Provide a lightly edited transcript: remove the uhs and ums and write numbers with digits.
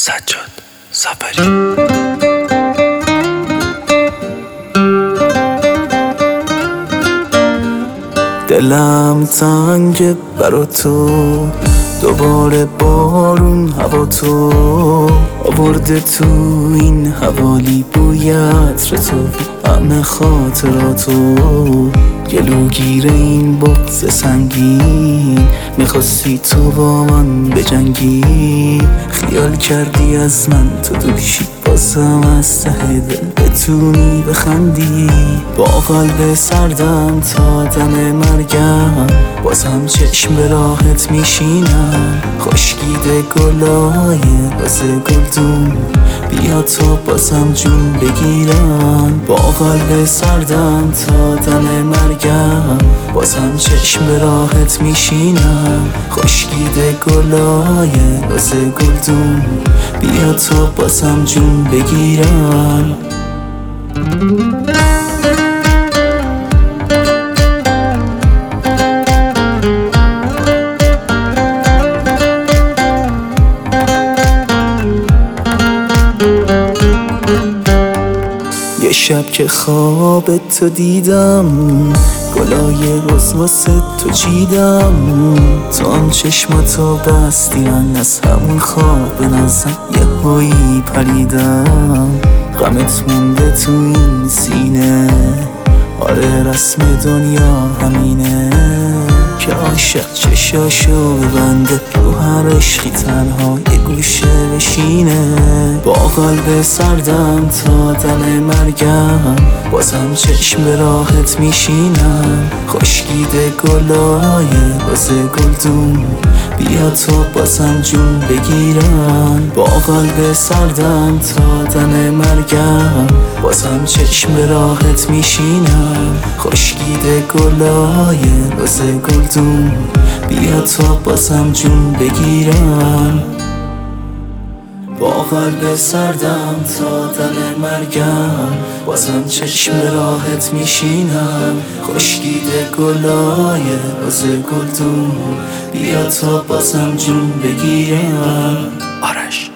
سجاد سفری. دلم تنگه برا تو، دوباره بارون هوا تو آورده تو این حوالی، بوی عطر تو همه خاطراتو، گلوگیر این بغض سنگین، میخواستی تو با من بجنگی، خیال کردی از من تو دوشی، بازم از ته دل بتونی بخندی، با قلب سردم تا دم مرگم، بازم چشم به راحت میشینم، خشکیده گلای واسه گلدون، بیا تو بازم جون بگیرم، با قلب سردم تا دم مرگم، بازم چشم به راحت میشینم، خشکیده گلای واسه گلدون، بیا تو بازم جون بگیرم. یه شب که خواب تو دیدم، گلای رز واسه تو چیدم، تو هم چشماتو بستی، من از همون خواب نازم یه هایی پریدم، غمت مونده تو این سینه، آره رسم دنیا همینه، که عاشق چشاشو ببنده، رو هر عشقی تنها یه گوشه بشینه، با قلب سردم تا دم مرگم، بازم چشم به راحت میشینم، خشکیده گلای واسه گلدون، بیا تو بازم جون بگیرم، با قلب سردم تا دم مرگم، بازم چشم به راحت میشینم، خشکیده گلای واسه گلدون، بیا تو بازم جون بگیرم، با قلب سردم تا دم مرگم، بازم چشم راحت میشینم، خشکیده گلای واسه گلدون، بیا تو بازم جون بگیرم. آرش